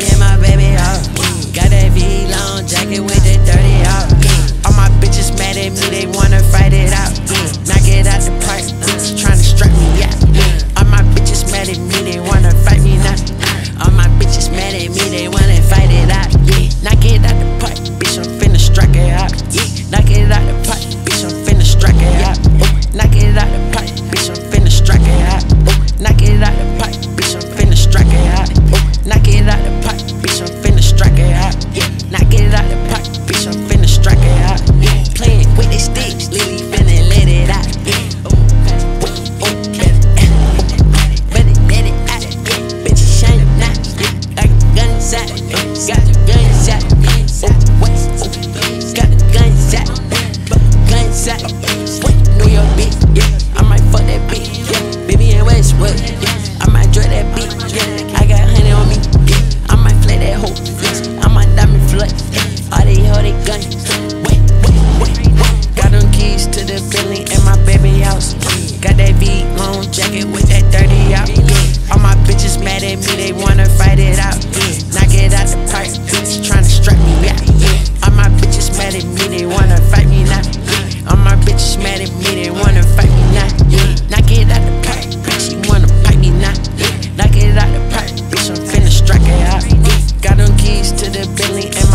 in my baby house. Got that V-long jacket with that 30 out. All my bitches mad at me, they wanna fight it out. Knock it out the park, bitches tryna strap me out. All my bitches mad at me, they wanna fight me now. All my bitches mad at me, they wanna fight it out. Knock it out the park, bitch, I'm finna strike it out. Knock it out the park, bitch, I'm finna strike it out. Knock it out the park, bitch, I'm finna strike it out. Knock it out the park, bitch, I'm finna strike it out. Knock it out the park, bitch, I'm finna strike it out. Knock it out the park, bitch, I'm finna strike it out. Playing with the sticks, Lily finna let it out. Better let it out, bitch, shine now. Got the guns out, got the guns out. Got the guns out, guns out. New York bitch, I might fuck that bitch, baby in Westwood, I might draw that bitch, I got honey on me, I might flay that hoe, I might diamond flood, all they hold they guns. Got them keys to the building in my baby house. Got that V-long jacket with that 30 out. All my bitches mad at me, they wanna fight it out. Knock it out the park, bitches tryna strap me out. All my bitches mad at me, they wanna fight me now. All my bitches mad at me, they wanna fight me now. Knock it out the park, bitch, she wanna pipe me now. Knock it out the park, bitch, I'm finna strike it out. Got them keys to the building